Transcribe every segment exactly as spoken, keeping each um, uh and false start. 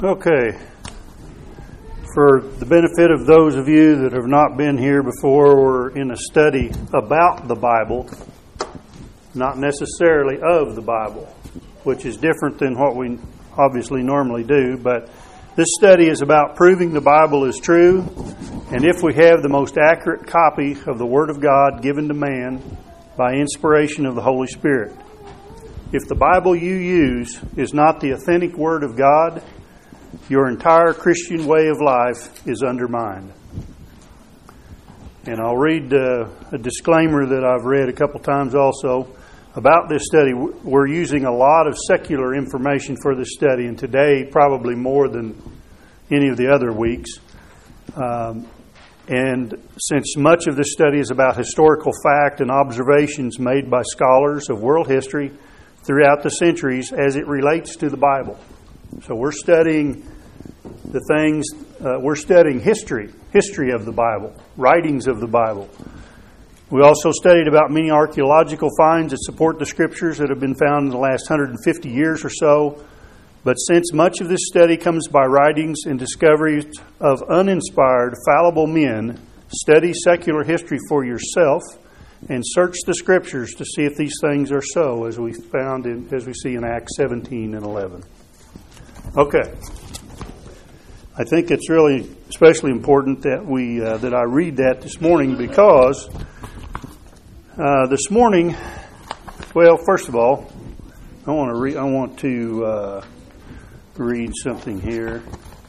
Okay. For the benefit of those of you that have not been here before, we're in a study about the Bible, not necessarily of the Bible, which is different than what we obviously normally do. But this study is about proving the Bible is true, and if we have the most accurate copy of the Word of God given to man by inspiration of the Holy Spirit. If the Bible you use is not the authentic Word of God, your entire Christian way of life is undermined. And I'll read uh, a disclaimer that I've read a couple times also about this study. We're using a lot of secular information for this study, and today probably more than any of the other weeks. Um, and since much of this study is about historical fact and observations made by scholars of world history throughout the centuries as it relates to the Bible. So we're studying the things, uh, we're studying history, history of the Bible, writings of the Bible. We also studied about many archaeological finds that support the Scriptures that have been found in the last one hundred fifty years or so. But since much of this study comes by writings and discoveries of uninspired, fallible men, study secular history for yourself and search the Scriptures to see if these things are so, as we found in, as we see in Acts seventeen and eleven. Okay. I think it's really especially important that we uh, that I read that this morning because uh, this morning, well, first of all, I want to re- I want to uh, read something here.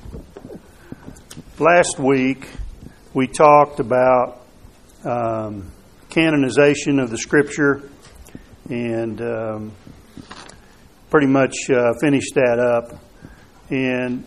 Last week we talked about um, canonization of the Scripture and um, pretty much uh, finished that up. And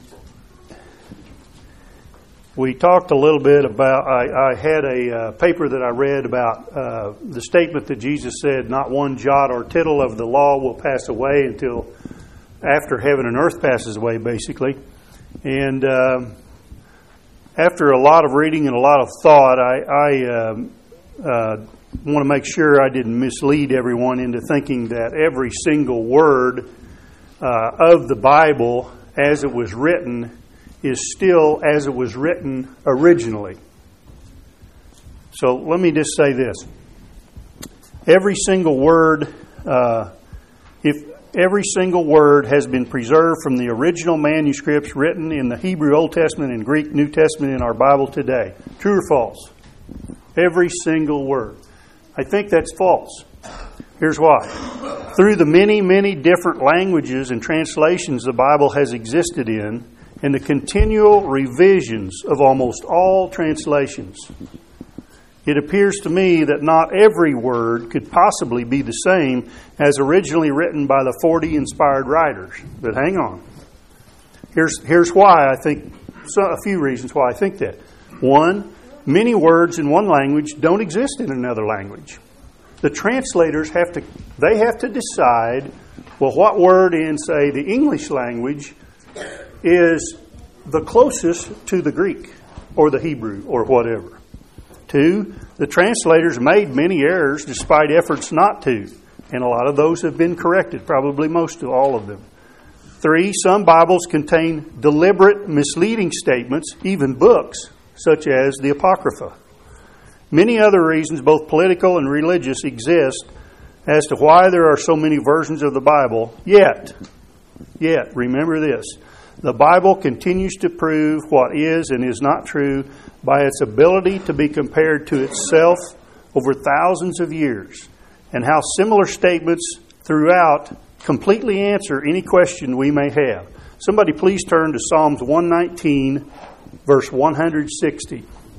we talked a little bit about, I, I had a uh, paper that I read about uh, the statement that Jesus said, not one jot or tittle of the law will pass away until after heaven and earth passes away, basically. And um, after a lot of reading and a lot of thought, I, I um, uh, want to make sure I didn't mislead everyone into thinking that every single word uh, of the Bible as it was written is still as it was written originally. So let me just say this. Every single word, uh, if every single word has been preserved from the original manuscripts written in the Hebrew Old Testament and Greek New Testament in our Bible today. True or false? Every single word. I think that's false. Here's why. Through the many, many different languages and translations the Bible has existed in, and the continual revisions of almost all translations, it appears to me that not every word could possibly be the same as originally written by the forty inspired writers. But hang on. Here's, here's why I think, so a few reasons why I think that. One, many words in one language don't exist in another language. The translators have to, they have to decide, well, what word in, say, the English language is the closest to the Greek or the Hebrew or whatever. Two, the translators made many errors despite efforts not to, and a lot of those have been corrected, probably most of all of them. Three, some Bibles contain deliberate misleading statements, even books, such as the Apocrypha. Many other reasons, both political and religious, exist as to why there are so many versions of the Bible. Yet, yet, remember this, the Bible continues to prove what is and is not true by its ability to be compared to itself over thousands of years, and how similar statements throughout completely answer any question we may have. Somebody please turn to Psalms one nineteen, verse one sixty.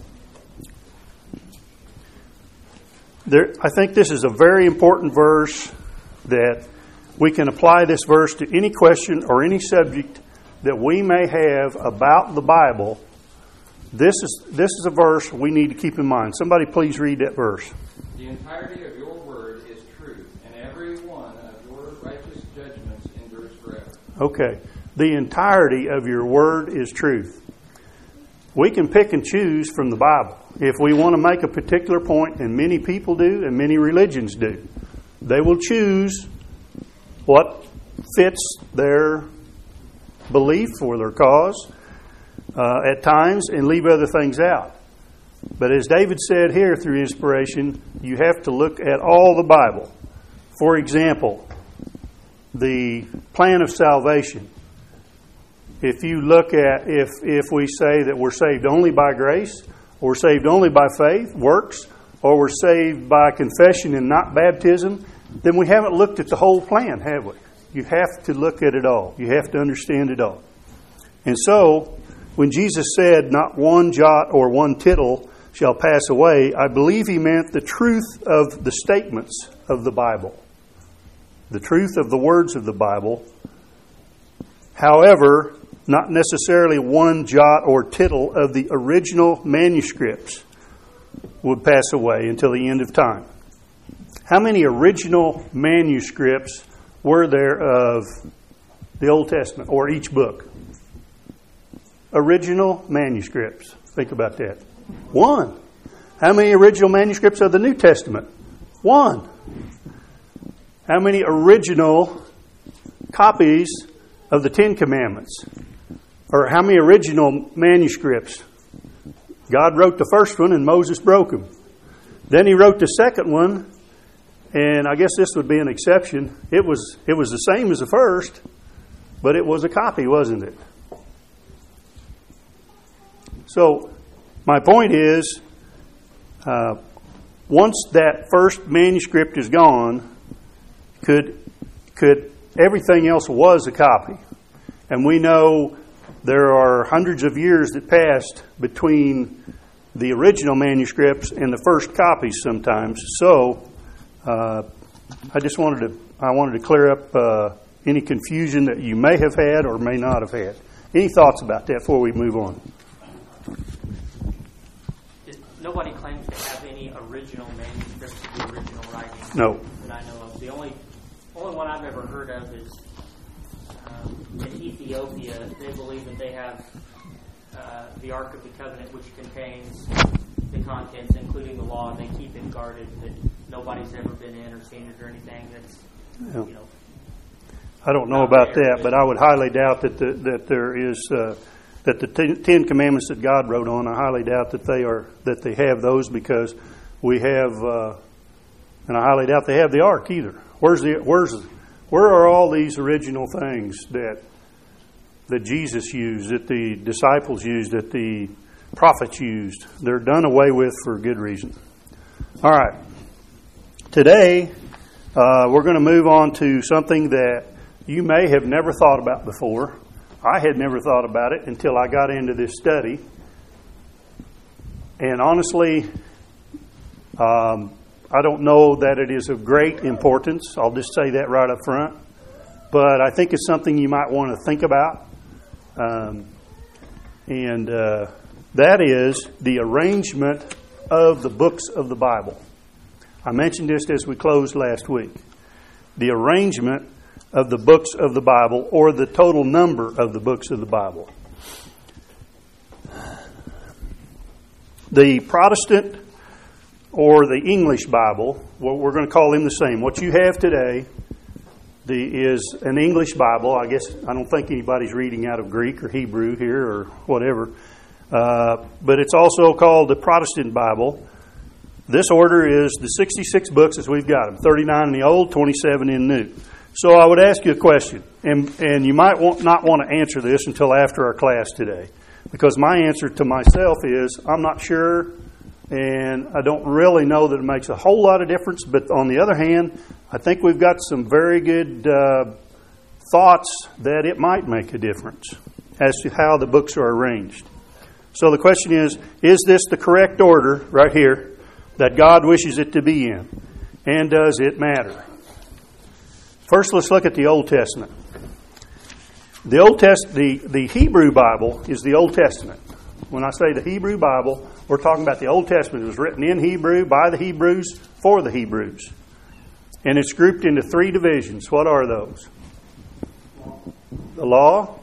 There, I think this is a very important verse that we can apply this verse to any question or any subject that we may have about the Bible. This is this is a verse we need to keep in mind. Somebody please read that verse. The entirety of your word is truth, and every one of your righteous judgments endures forever. Okay. The entirety of your word is truth. We can pick and choose from the Bible if we want to make a particular point, and many people do, and many religions do. They will choose what fits their belief for their cause uh, at times and leave other things out. But as David said here through inspiration, you have to look at all the Bible. For example, the plan of salvation. If you look at, if if we say that we're saved only by grace, or we're saved only by faith, works, or we're saved by confession and not baptism, then we haven't looked at the whole plan, have we? You have to look at it all. You have to understand it all. And so, when Jesus said, not one jot or one tittle shall pass away, I believe he meant the truth of the statements of the Bible. The truth of the words of the Bible. However, not necessarily one jot or tittle of the original manuscripts would pass away until the end of time. How many original manuscripts were there of the Old Testament, or each book? Original manuscripts. Think about that. One. How many original manuscripts of the New Testament? One. How many original copies of the Ten Commandments? Or how many original manuscripts? God wrote the first one and Moses broke them. Then he wrote the second one, and I guess this would be an exception. It was it was the same as the first, but it was a copy, wasn't it? So, my point is, uh, once that first manuscript is gone, could could everything else was a copy. And we know there are hundreds of years that passed between the original manuscripts and the first copies sometimes. So, uh, I just wanted to I wanted to clear up uh, any confusion that you may have had or may not have had. Any thoughts about that before we move on? Nobody claims to have any original manuscripts of the original writings No. that I know of. The only only one I've ever heard of is um, in Ethiopia. They believe that they have uh, the Ark of the Covenant, which contains the contents, including the law, and they keep it guarded that nobody's ever been in or seen it or anything. That's Yeah. you know. I don't know about that, but I would highly doubt that the, that there is uh, that the ten, ten commandments that God wrote on. I highly doubt that they are that they have those, because we have, uh, and I highly doubt they have the ark either. Where's the where's where are all these original things that that Jesus used, that the disciples used, that the prophets used? They're done away with for good reason. All right, today uh, we're going to move on to something that you may have never thought about before. I had never thought about it until I got into this study. And honestly, um, I don't know that it is of great importance. I'll just say that right up front. But I think it's something you might want to think about. Um, and uh, that is the arrangement of the books of the Bible. I mentioned this as we closed last week. The arrangement of the books of the Bible, or the total number of the books of the Bible. The Protestant or the English Bible, well, we're going to call them the same. What you have today the, is an English Bible. I guess I don't think anybody's reading out of Greek or Hebrew here or whatever. Uh, but it's also called the Protestant Bible. This order is the sixty-six books as we've got them. thirty-nine in the Old, twenty-seven in New. So I would ask you a question, and, and you might want, not want to answer this until after our class today, because my answer to myself is I'm not sure, and I don't really know that it makes a whole lot of difference. But on the other hand, I think we've got some very good uh, thoughts that it might make a difference as to how the books are arranged. So the question is, is this the correct order right here that God wishes it to be in? And does it matter? First, let's look at the Old Testament. The Old Test, the, the Hebrew Bible is the Old Testament. When I say the Hebrew Bible, we're talking about the Old Testament. It was written in Hebrew by the Hebrews for the Hebrews. And it's grouped into three divisions. What are those? The law.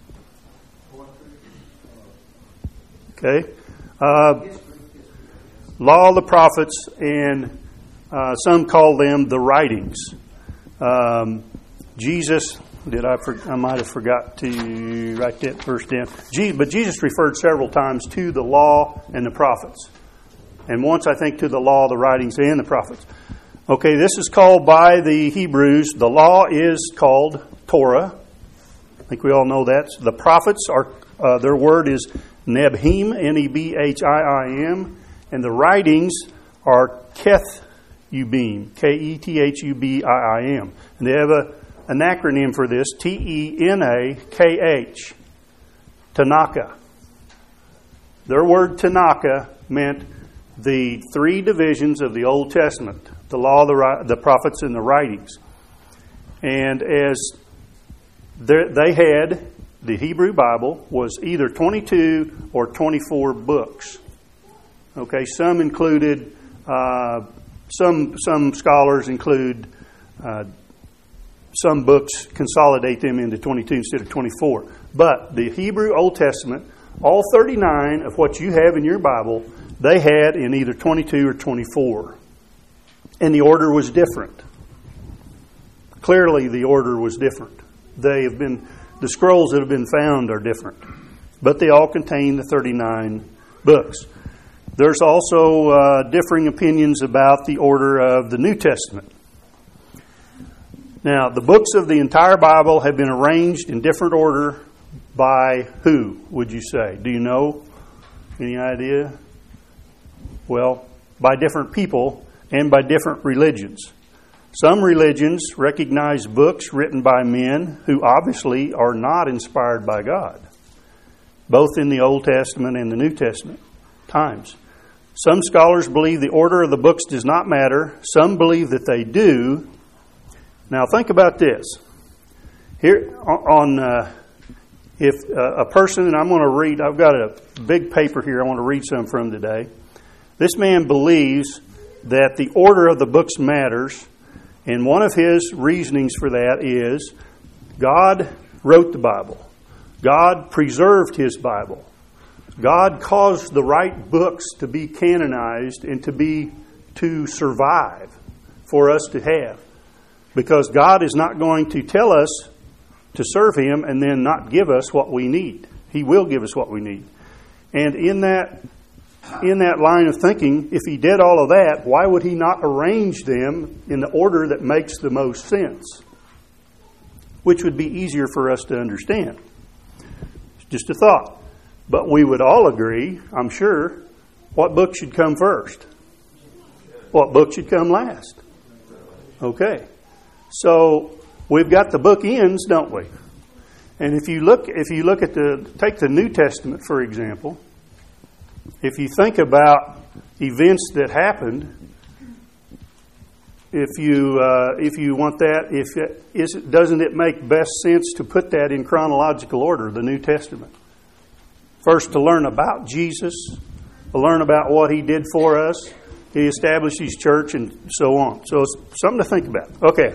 Okay. Uh, law, the prophets, and uh, some call them the writings. Um, Jesus Did I? For, I might have forgot to write that verse down. Je- but Jesus referred several times to the law and the prophets, and once I think to the law, the writings, and the prophets. Okay, this is called by the Hebrews. The law is called Torah. I think we all know that. The prophets are uh, their word is Nebhim, N E B H I I M, and the writings are Keth-ubim, K E T H U B I I M. And they have a, an acronym for this, T E N A K H, Tanakh. Their word Tanakh meant the three divisions of the Old Testament, the law, the, the prophets, and the writings. And as they had, the Hebrew Bible was either twenty-two or twenty-four books. Okay, some included, uh, some some scholars include uh, some books, consolidate them into twenty-two instead of twenty-four. But the Hebrew Old Testament, all thirty-nine of what you have in your Bible, they had in either twenty-two or twenty-four. And the order was different. Clearly the order was different. They have been, the scrolls that have been found are different. But they all contain the thirty-nine books. There's also uh, differing opinions about the order of the New Testament. Now, the books of the entire Bible have been arranged in different order by who, would you say? Do you know? Any idea? Well, by different people and by different religions. Some religions recognize books written by men who obviously are not inspired by God, both in the Old Testament and the New Testament times. Some scholars believe the order of the books does not matter. Some believe that they do. Now think about this. Here on uh, if uh, a person, and I'm going to read, I've got a big paper here I want to read some from today. This man believes that the order of the books matters, and one of his reasonings for that is God wrote the Bible. God preserved His Bible. God caused the right books to be canonized and to be to survive for us to have. Because God is not going to tell us to serve Him and then not give us what we need. He will give us what we need. And in that in that line of thinking, if He did all of that, why would He not arrange them in the order that makes the most sense? Which would be easier for us to understand. Just a thought. But we would all agree, I'm sure, what book should come first? What book should come last? Okay. So we've got the book ends, don't we? And if you look if you look at the take the New Testament, for example, if you think about events that happened, if you uh, if you want that, if it, is, doesn't it make best sense to put that in chronological order, the New Testament? First, to learn about Jesus, to learn about what He did for us. He established His church and so on. So it's something to think about. Okay.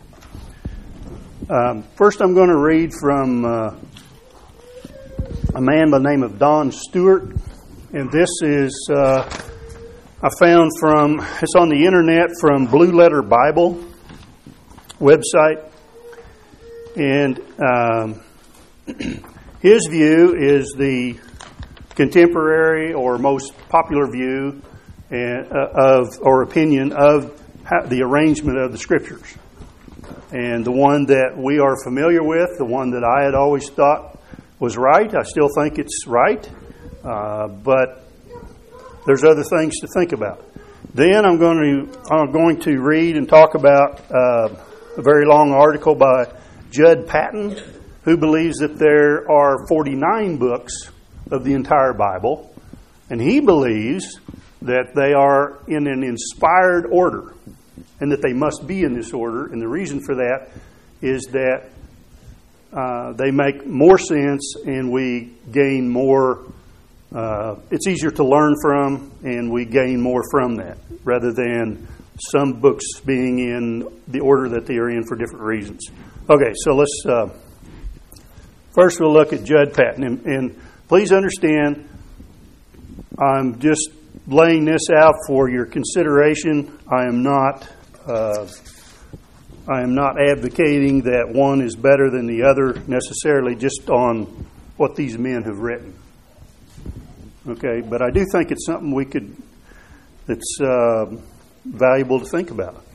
Um, first, I'm going to read from uh, a man by the name of Don Stewart. And this is, uh, I found from, it's on the internet from Blue Letter Bible website. And um, his view is the contemporary or most popular view and, uh, of or opinion of how, the arrangement of the Scriptures. And the one that we are familiar with, the one that I had always thought was right, I still think it's right. Uh, but there's other things to think about. Then I'm going to I'm going to read and talk about uh, a very long article by Judd Patton, who believes that there are forty-nine books of the entire Bible, and he believes that they are in an inspired order, and that they must be in this order. And the reason for that is that uh, they make more sense, and we gain more. Uh, it's easier to learn from, and we gain more from that, rather than some books being in the order that they are in for different reasons. Okay, so let's uh, first we'll look at Judd Patton, and, and please understand, I'm just laying this out for your consideration. I am not uh, I am not advocating that one is better than the other necessarily, just on what these men have written. Okay, but I do think it's something we could, that's uh, valuable to think about.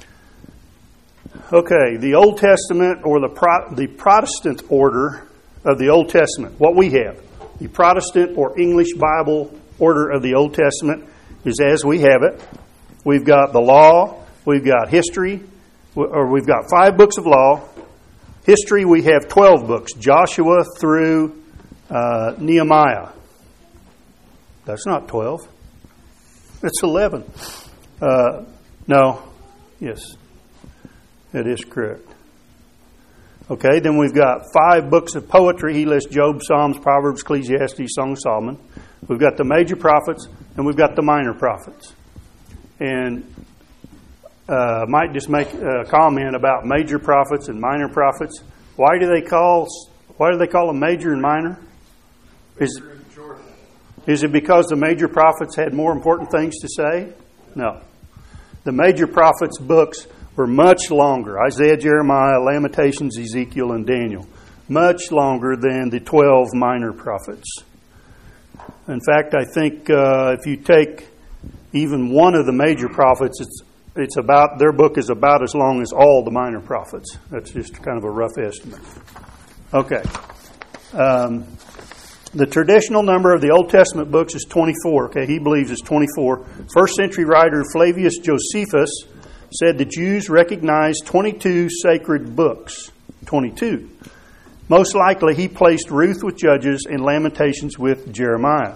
Okay, the Old Testament, or the Pro- the Protestant order of the Old Testament, what we have, the Protestant or English Bible order of the Old Testament is as we have it. We've got the law, we've got history, or we've got five books of law. History, we have twelve books, Joshua through uh, Nehemiah. That's not twelve. It's eleven. Uh, no. Yes. That is correct. Okay, then we've got five books of poetry. He lists Job, Psalms, Proverbs, Ecclesiastes, Song of Solomon. We've got the major prophets, and we've got the minor prophets. And uh, might just make a comment about major prophets and minor prophets. Why do they call Why do they call them major and minor? Is Is it because the major prophets had more important things to say? No. The major prophets' books were much longer. Isaiah, Jeremiah, Lamentations, Ezekiel, and Daniel. Much longer than the twelve minor prophets. In fact, I think uh, if you take even one of the major prophets, it's it's about their book is about as long as all the minor prophets. That's just kind of a rough estimate. Okay. Um, The traditional number of the Old Testament books is twenty-four. Okay, he believes it's twenty-four. First century writer Flavius Josephus said the Jews recognized twenty-two sacred books. twenty-two. Most likely he placed Ruth with Judges and Lamentations with Jeremiah.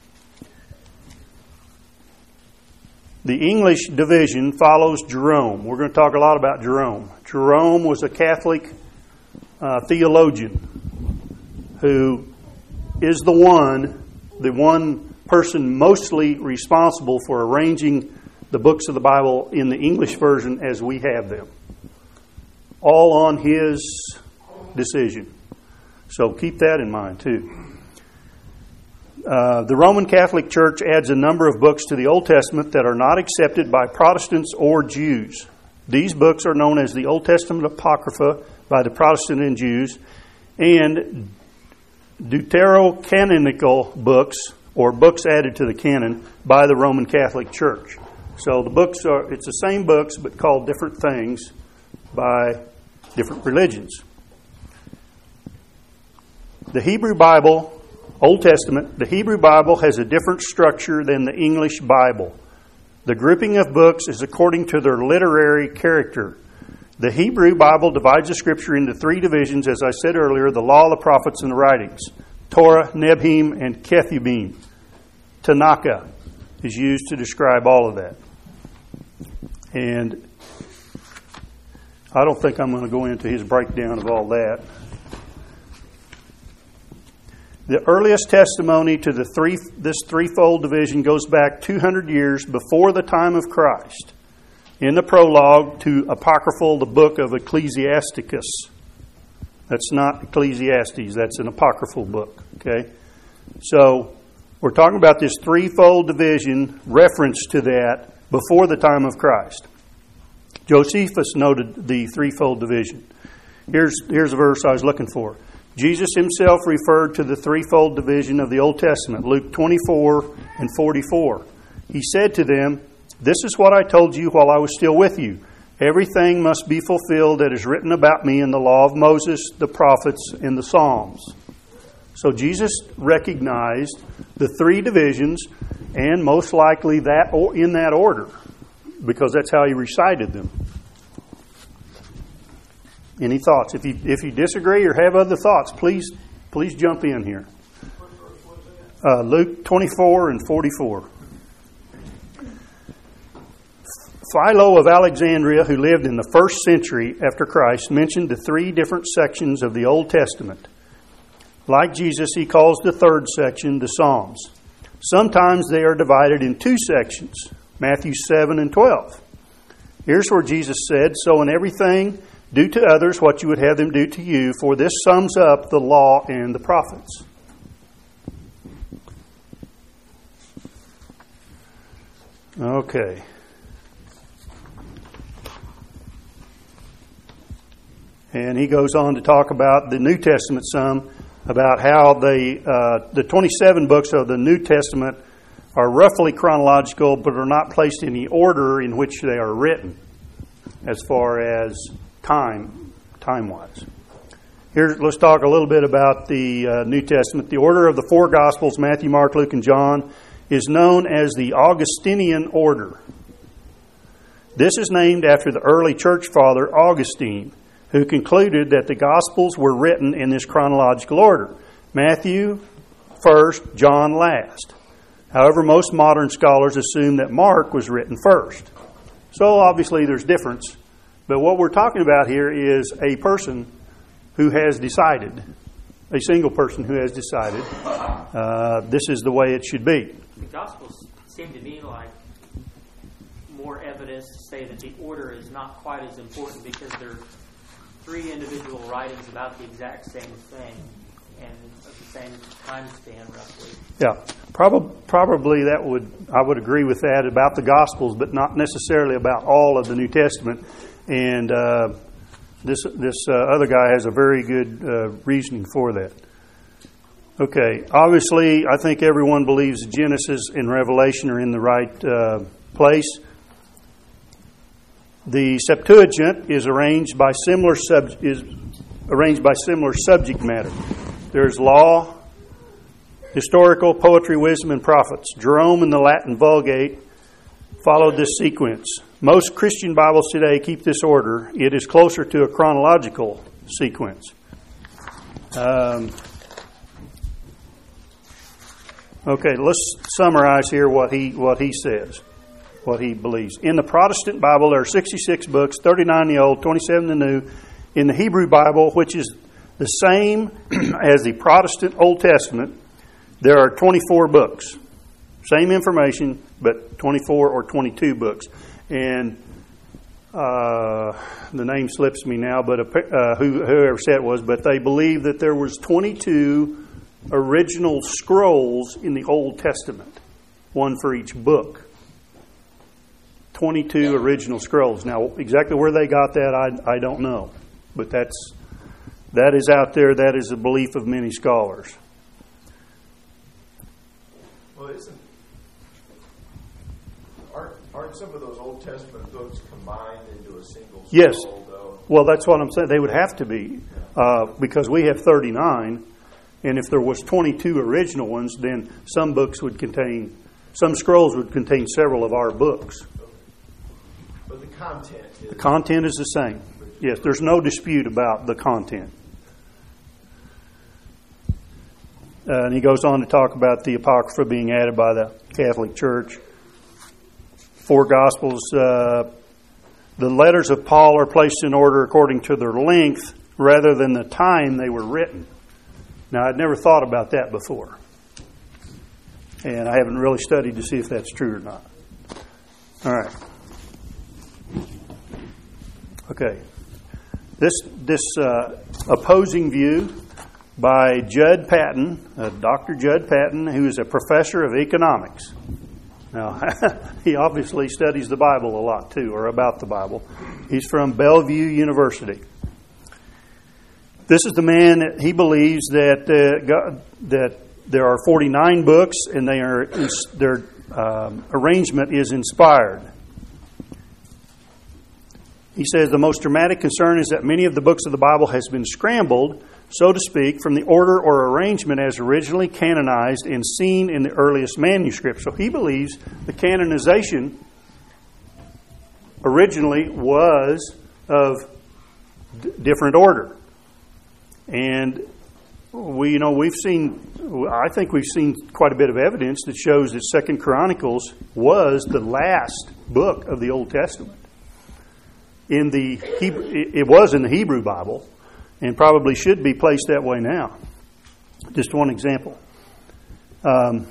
The English division follows Jerome. We're going to talk a lot about Jerome. Jerome was a Catholic uh, theologian who is the one, the one person mostly responsible for arranging the books of the Bible in the English version as we have them. All on his decision. So keep that in mind too. Uh, the Roman Catholic Church adds a number of books to the Old Testament that are not accepted by Protestants or Jews. These books are known as the Old Testament Apocrypha by the Protestant and Jews, and deuterocanonical books, or books added to the canon, by the Roman Catholic Church. So the books are, it's the same books, but called different things by different religions. The Hebrew Bible, Old Testament, the Hebrew Bible has a different structure than the English Bible. The grouping of books is according to their literary character. The Hebrew Bible divides the Scripture into three divisions, as I said earlier, the Law, the Prophets, and the Writings. Torah, Nebhim, and Ketubim. Tanakh is used to describe all of that. And I don't think I'm going to go into his breakdown of all that. The earliest testimony to the three, this threefold division goes back two hundred years before the time of Christ. In the prologue to Apocryphal, the book of Ecclesiasticus. That's not Ecclesiastes, that's an apocryphal book. Okay? So, we're talking about this threefold division, reference to that, before the time of Christ. Josephus noted the threefold division. Here's, here's a verse I was looking for. Jesus himself referred to the threefold division of the Old Testament, Luke twenty-four and forty-four. He said to them, "This is what I told you while I was still with you. Everything must be fulfilled that is written about me in the law of Moses, the prophets, and the Psalms." So Jesus recognized the three divisions, and most likely that in that order, because that's how he recited them. Any thoughts? If you if you disagree or have other thoughts, please please jump in here. Uh, Luke twenty-four and forty-four. Philo of Alexandria, who lived in the first century after Christ, mentioned the three different sections of the Old Testament. Like Jesus, he calls the third section the Psalms. Sometimes they are divided in two sections, Matthew seven and twelve. Here's where Jesus said, "So in everything, do to others what you would have them do to you, for this sums up the law and the prophets." Okay. And he goes on to talk about the New Testament some, about how they, uh, the twenty-seven books of the New Testament are roughly chronological, but are not placed in the order in which they are written, as far as time, time-wise. Here, let's talk a little bit about the uh, New Testament. The order of the four Gospels, Matthew, Mark, Luke, and John, is known as the Augustinian order. This is named after the early church father Augustine, who concluded that the Gospels were written in this chronological order. Matthew first, John last. However, most modern scholars assume that Mark was written first. So obviously there's difference. But what we're talking about here is a person who has decided, a single person who has decided, uh, this is the way it should be. The Gospels seem to me like more evidence to say that the order is not quite as important because they're three individual writings about the exact same thing and of the same time span, roughly. Yeah, probably, probably that would I would agree with that about the Gospels, but not necessarily about all of the New Testament. And uh, this this uh, other guy has a very good uh, reasoning for that. Okay, obviously, I think everyone believes Genesis and Revelation are in the right uh, place. The Septuagint is arranged by similar sub is arranged by similar subject matter. There's law, historical, poetry, wisdom, and prophets. Jerome in the Latin Vulgate followed this sequence. Most Christian Bibles today keep this order. It is closer to a chronological sequence. Um, okay, let's summarize here what he what he says. What he believes. In the Protestant Bible, there are sixty-six books, thirty-nine in the Old, twenty-seven in the New. In the Hebrew Bible, which is the same as the Protestant Old Testament, there are twenty-four books. Same information, but twenty-four or twenty-two books. And uh, the name slips me now, but uh, who, whoever said it was, but they believe that there was twenty-two original scrolls in the Old Testament, one for each book. twenty-two original scrolls. Now, exactly where they got that, I, I don't know. But that's that is out there. That is the belief of many scholars. Well, isn't aren't, aren't some of those Old Testament books combined into a single scroll? Yes. Though? Well, that's what I'm saying. They would have to be uh, because we have thirty-nine, and if there was twenty-two original ones, then some books would contain, some scrolls would contain several of our books. But the content is... The content is the same. Yes, there's no dispute about the content. Uh, and he goes on to talk about the Apocrypha being added by the Catholic Church. Four Gospels. Uh, the letters of Paul are placed in order according to their length rather than the time they were written. Now, I'd never thought about that before. And I haven't really studied to see if that's true or not. All right. Okay. This this uh, opposing view by Judd Patton, uh, Doctor Judd Patton, who is a professor of economics. Now, he obviously studies the Bible a lot too, or about the Bible. He's from Bellevue University. This is the man that he believes that uh, God, that there are forty-nine books, and they are their um, arrangement is inspired. He says the most dramatic concern is that many of the books of the Bible has been scrambled, so to speak, from the order or arrangement as originally canonized and seen in the earliest manuscripts. So he believes the canonization originally was of d- different order. And we, you know, we've seen, I think we've seen quite a bit of evidence that shows that Second Chronicles was the last book of the Old Testament. In the Hebrew, it was in the Hebrew Bible, and probably should be placed that way now. Just one example. Um,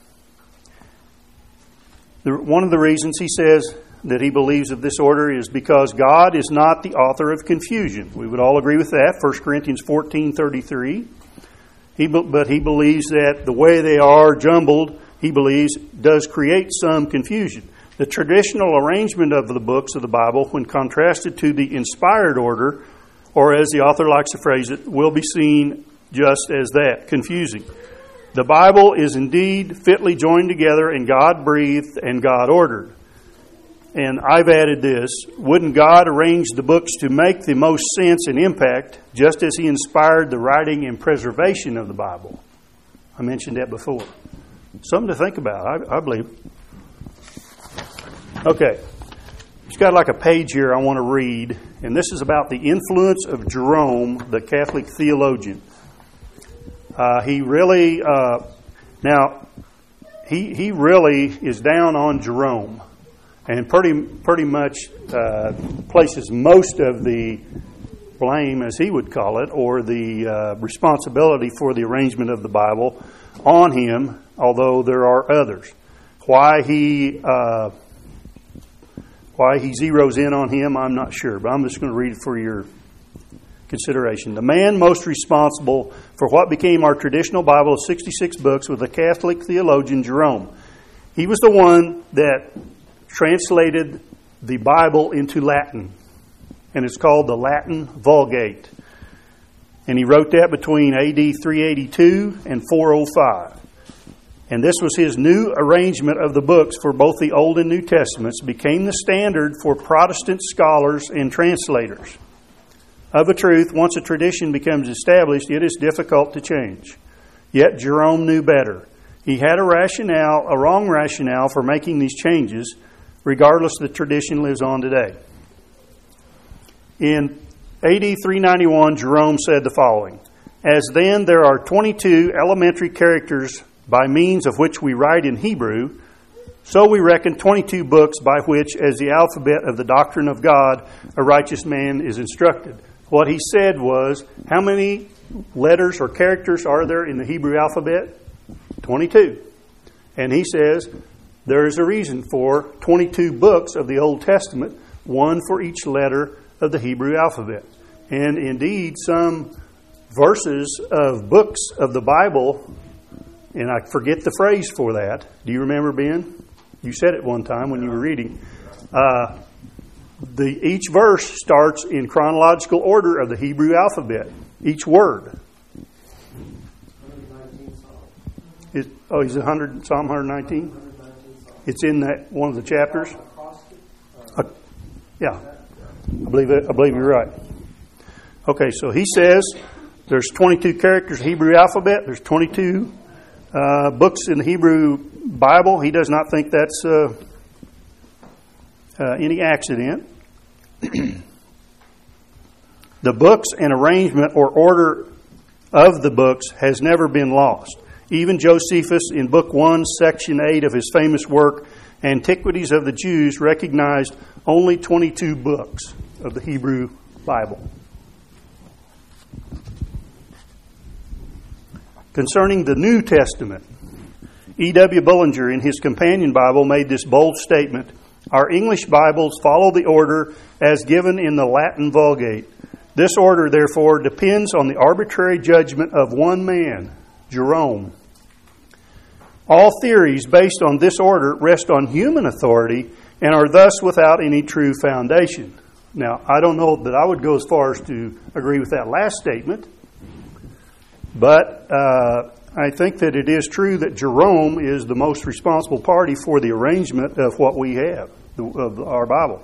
the, one of the reasons he says that he believes of this order is because God is not the author of confusion. We would all agree with that. First Corinthians fourteen thirty-three. He, but he believes that the way they are jumbled, he believes, does create some confusion. The traditional arrangement of the books of the Bible, when contrasted to the inspired order, or as the author likes to phrase it, will be seen just as that, confusing. The Bible is indeed fitly joined together and God-breathed and God-ordered. And I've added this, wouldn't God arrange the books to make the most sense and impact, just as He inspired the writing and preservation of the Bible? I mentioned that before. Something to think about, I, I believe. Okay. It's got like a page here I want to read, and this is about the influence of Jerome, the Catholic theologian. Uh, he really, uh, now, he he really is down on Jerome, and pretty pretty much uh, places most of the blame, as he would call it, or the uh, responsibility for the arrangement of the Bible on him, although there are others. Why he uh, why he zeroes in on him, I'm not sure, but I'm just going to read it for your consideration. The man most responsible for what became our traditional Bible of sixty-six books was the Catholic theologian Jerome. He was the one that translated the Bible into Latin, and it's called the Latin Vulgate. And he wrote that between A D three eighty-two and four oh five. And this was his new arrangement of the books for both the Old and New Testaments, became the standard for Protestant scholars and translators. Of a truth, once a tradition becomes established, it is difficult to change. Yet Jerome knew better. He had a rationale, a wrong rationale for making these changes, regardless the tradition lives on today. In A D three ninety-one, Jerome said the following, "As then there are twenty-two elementary characters by means of which we write in Hebrew, so we reckon twenty-two books by which, as the alphabet of the doctrine of God, a righteous man is instructed." What he said was, how many letters or characters are there in the Hebrew alphabet? twenty-two. And he says there is a reason for twenty-two books of the Old Testament, one for each letter of the Hebrew alphabet. And indeed, some verses of books of the Bible, and I forget the phrase for that. Do you remember, Ben? You said it one time when you were reading. Uh, the each verse starts in chronological order of the Hebrew alphabet. Each word. It, oh, he's one hundred, Psalm one nineteen? It's in that one of the chapters? Uh, yeah. I believe it, I believe you're right. Okay, so he says there's twenty-two characters in the Hebrew alphabet. There's twenty-two uh, books in the Hebrew Bible. He does not think that's uh, uh, any accident. The books and arrangement or order of the books has never been lost. Even Josephus, in Book one, Section eight of his famous work, Antiquities of the Jews, recognized only twenty-two books of the Hebrew Bible. Concerning the New Testament, E W Bullinger, in his Companion Bible, made this bold statement: "Our English Bibles follow the order as given in the Latin Vulgate. This order, therefore, depends on the arbitrary judgment of one man, Jerome. All theories based on this order rest on human authority and are thus without any true foundation." Now, I don't know that I would go as far as to agree with that last statement, but uh, I think that it is true that Jerome is the most responsible party for the arrangement of what we have, of our Bible.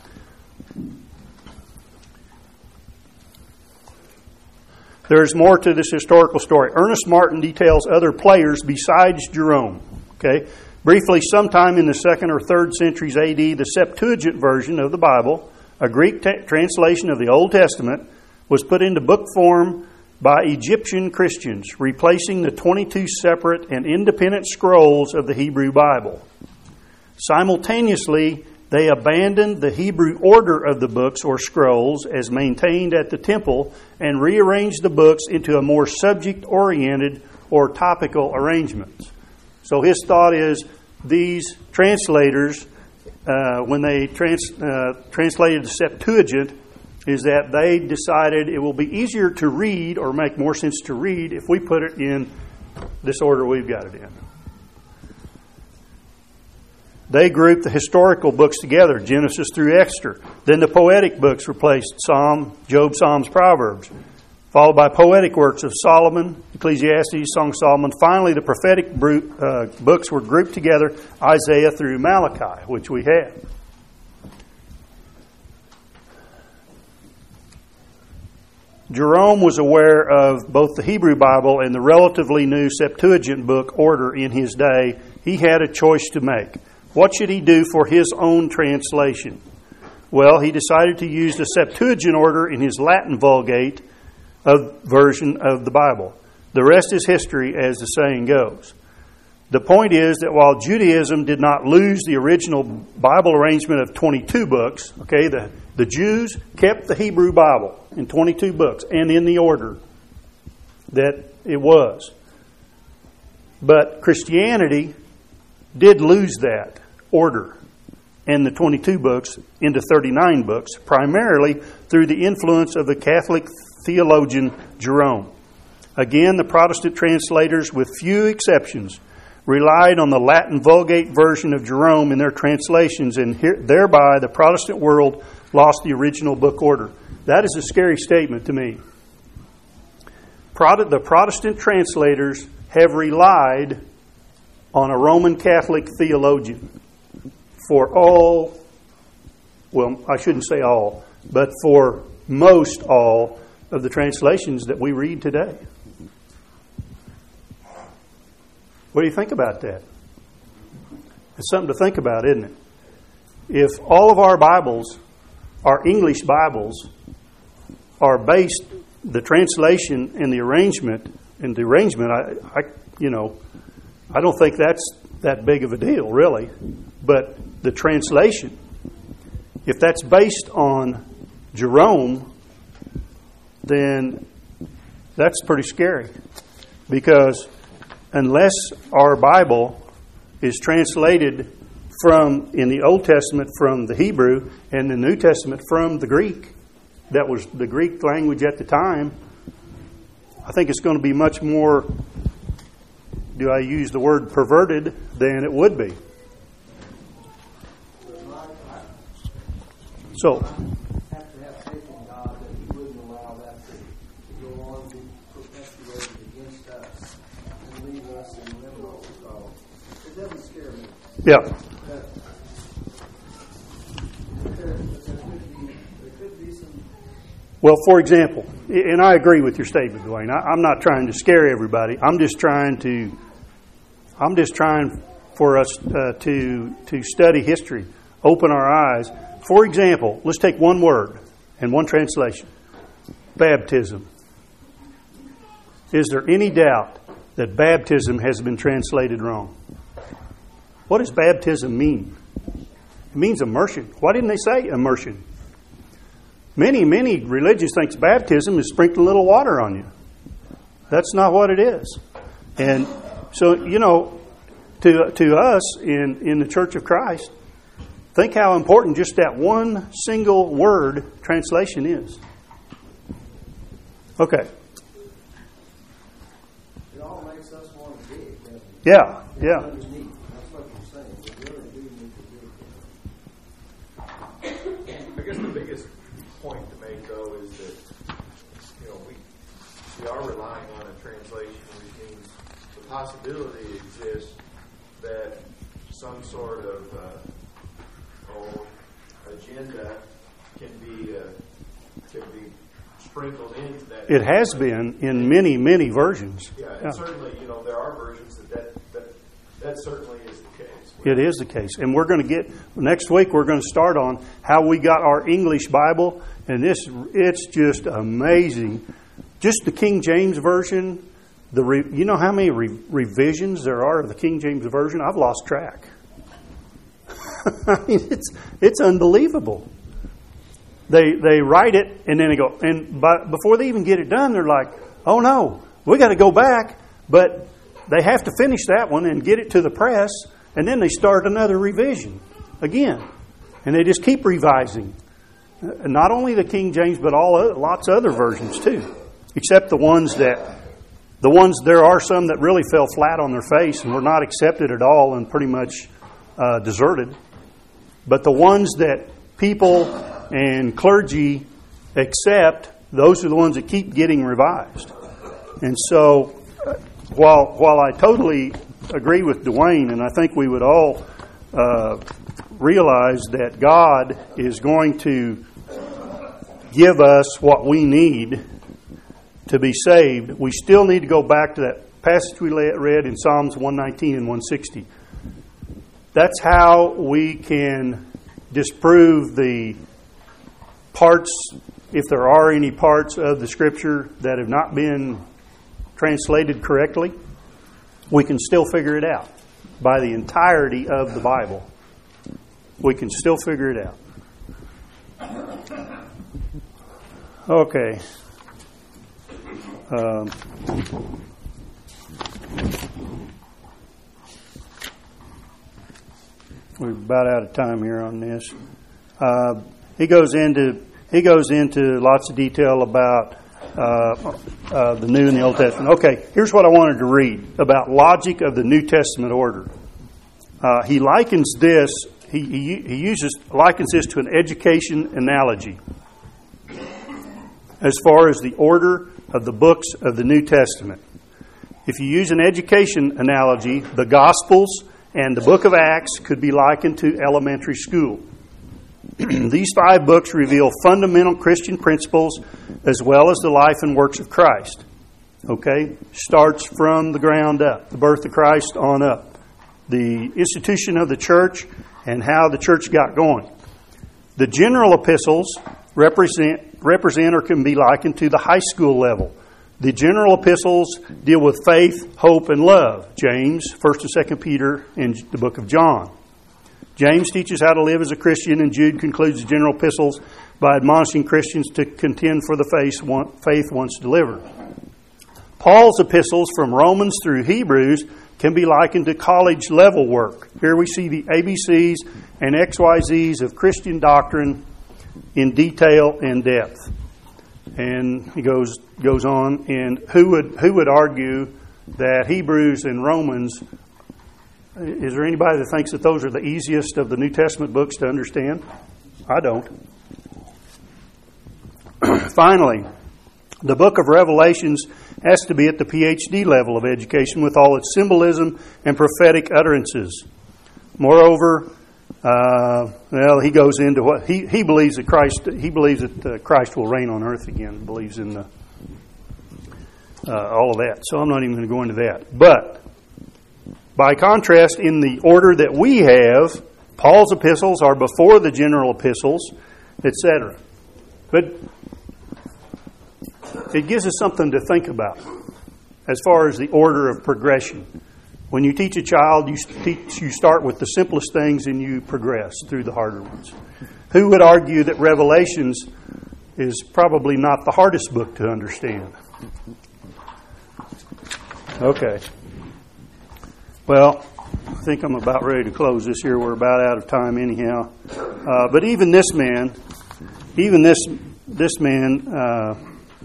There's more to this historical story. Ernest Martin details other players besides Jerome. Okay, briefly, sometime in the second or third centuries A D, the Septuagint version of the Bible, a Greek t- translation of the Old Testament, was put into book form by Egyptian Christians, replacing the twenty-two separate and independent scrolls of the Hebrew Bible. Simultaneously, they abandoned the Hebrew order of the books or scrolls as maintained at the temple and rearranged the books into a more subject-oriented or topical arrangement. So his thought is these translators, uh, when they trans, uh, translated the Septuagint, is that they decided it will be easier to read or make more sense to read if we put it in this order we've got it in. They grouped the historical books together, Genesis through Esther. Then the poetic books replaced Psalm, Job, Psalms, Proverbs, followed by poetic works of Solomon, Ecclesiastes, Song of Solomon. Finally, the prophetic uh, books were grouped together, Isaiah through Malachi, which we have. Jerome was aware of both the Hebrew Bible and the relatively new Septuagint book order in his day. He had a choice to make. What should he do for his own translation? Well, he decided to use the Septuagint order in his Latin Vulgate of version of the Bible. The rest is history, as the saying goes. The point is that while Judaism did not lose the original Bible arrangement of twenty-two books, okay, the, the Jews kept the Hebrew Bible in twenty-two books and in the order that it was. But Christianity did lose that order and the twenty-two books into thirty-nine books, primarily through the influence of the Catholic theologian Jerome. Again, the Protestant translators, with few exceptions, relied on the Latin Vulgate version of Jerome in their translations, and here, thereby the Protestant world lost the original book order. That is a scary statement to me. Prot- the Protestant translators have relied on a Roman Catholic theologian for all, well, I shouldn't say all, but for most all of the translations that we read today. What do you think about that? It's something to think about, isn't it? If all of our Bibles, our English Bibles, are based, the translation and the arrangement, and the arrangement, I, I, you know, I don't think that's that big of a deal, really. But the translation, if that's based on Jerome, then that's pretty scary. Because unless our Bible is translated from, in the Old Testament, from the Hebrew, and the New Testament from the Greek, that was the Greek language at the time, I think it's going to be much more, do I use the word perverted, than it would be. So, have to have faith in God that He wouldn't allow that to go on to be perpetuated against us and leave us in limbo. So it doesn't scare me. yeah. But there, but there could be there could be some. Well, for example, and I agree with your statement, Dwayne. I, I'm not trying to scare everybody. I'm just trying to, I'm just trying for us uh, to to study history, open our eyes. For example, let's take one word and one translation. Baptism. Is there any doubt that baptism has been translated wrong? What does baptism mean? It means immersion. Why didn't they say immersion? Many, many religions think baptism is sprinkling a little water on you. That's not what it is. And so, you know, to to us in, in the Church of Christ, think how important just that one single word translation is. Okay. It all makes us want to dig, doesn't it? Yeah, yeah. Underneath. That's what you're saying. We really do need to dig. I guess the biggest point to make, though, is that, you know, we we are relying on a translation, which means the possibility exists that some sort of uh, oh, agenda can be uh, can be sprinkled into that. It has been in many, many versions. Yeah, and Yeah. certainly, you know, there are versions that that, that that certainly is the case. It is the case. And we're going to get, next week we're going to start on how we got our English Bible. And this, it's just amazing. Just the King James Version, the re, you know how many re, revisions there are of the King James Version? I've lost track. I mean, it's it's unbelievable. They they write it and then they go, and by, before they even get it done, they're like, oh no, we got to go back. But they have to finish that one and get it to the press, and then they start another revision again. And they just keep revising. Not only the King James, but all other, lots of other versions too. Except the ones that, the ones, there are some that really fell flat on their face and were not accepted at all and pretty much uh, deserted. But the ones that people and clergy accept, those are the ones that keep getting revised. And so, while while I totally agree with Dwayne, and I think we would all uh, realize that God is going to give us what we need to be saved, we still need to go back to that passage we read in Psalms one nineteen and one sixty. That's how we can disprove the parts, if there are any parts of the Scripture that have not been translated correctly. We can still figure it out by the entirety of the Bible. We can still figure it out. Okay. Um, we're about out of time here on this. Uh, he goes into he goes into lots of detail about uh, uh, the New and the Old Testament. Okay, here's what I wanted to read about logic of the New Testament order. Uh, he likens this. He, he he uses likens this to an education analogy as far as the order of the books of the New Testament. If you use an education analogy, the Gospels and the book of Acts could be likened to elementary school. These five books reveal fundamental Christian principles as well as the life and works of Christ. Okay? Starts from the ground up, the birth of Christ on up. The institution of the church and how the church got going. The general epistles represent represent or can be likened to the high school level. The general epistles deal with faith, hope, and love. James, First and Second Peter, and the book of John. James teaches how to live as a Christian, and Jude concludes the general epistles by admonishing Christians to contend for the faith once delivered. Paul's epistles from Romans through Hebrews can be likened to college level work. Here we see the A B Cs and X Y Zs of Christian doctrine in detail and depth. And he goes goes on, and who would who would argue that Hebrews and Romans, is there anybody that thinks that those are the easiest of the New Testament books to understand? I don't. Finally, the book of Revelations has to be at the P H D level of education with all its symbolism and prophetic utterances. Moreover, uh, well, he goes into what he, he believes that Christ he believes that uh, Christ will reign on earth again. Believes in the, uh, all of that. So I'm not even going to go into that. But by contrast, in the order that we have, Paul's epistles are before the general epistles, et cetera. But it gives us something to think about as far as the order of progression. When you teach a child, you teach, you start with the simplest things and you progress through the harder ones. Who would argue that Revelations is probably not the hardest book to understand? Okay. Well, I think I'm about ready to close this year. We're about out of time anyhow. Uh, but even this man, even this this man uh,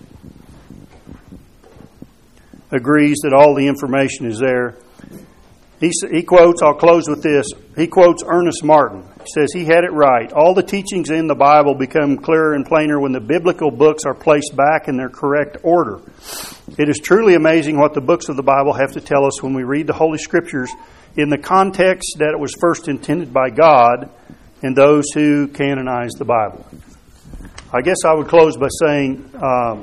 agrees that all the information is there. He, he quotes, I'll close with this, he quotes Ernest Martin. He says he had it right. All the teachings in the Bible become clearer and plainer when the biblical books are placed back in their correct order. It is truly amazing what the books of the Bible have to tell us when we read the Holy Scriptures in the context that it was first intended by God and those who canonize the Bible. I guess I would close by saying um,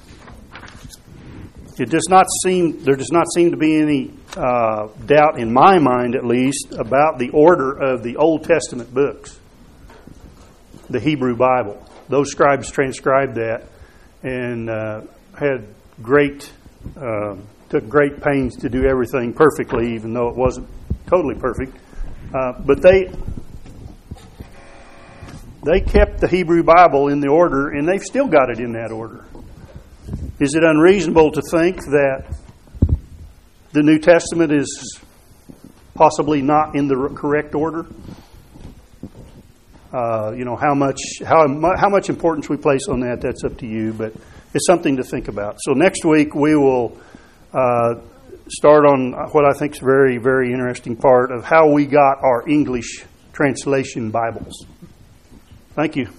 it does not seem there does not seem to be any uh, doubt in my mind, at least, about the order of the Old Testament books, the Hebrew Bible. Those scribes transcribed that and uh, had great uh, took great pains to do everything perfectly, even though it wasn't totally perfect. Uh, but they they kept the Hebrew Bible in the order, and they've still got it in that order. Is it unreasonable to think that the New Testament is possibly not in the correct order? Uh, you know, how much how how much importance we place on that, that's up to you, but it's something to think about. So next week we will uh, start on what I think is a very, very interesting part of how we got our English translation Bibles. Thank you.